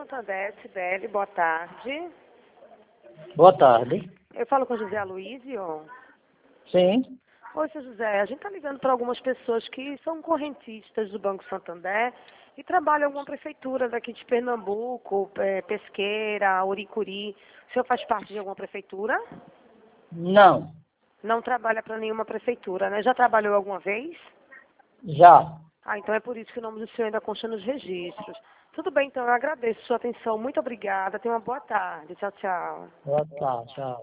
Santander, Sibeli, boa tarde. Boa tarde. Eu falo com o José Aloísio. Sim. Oi, seu José, a gente está ligando para algumas pessoas que são correntistas do Banco Santander e trabalham em alguma prefeitura daqui de Pernambuco, Pesqueira, Uricuri. O senhor faz parte de alguma prefeitura? Não. Não trabalha para nenhuma prefeitura, né? Já trabalhou alguma vez? Já. Ah, então é por isso que o nome do senhor ainda consta nos registros. Tudo bem, então eu agradeço a sua atenção. Muito obrigada. Tenha uma boa tarde. Tchau, tchau. Boa tarde. Tchau.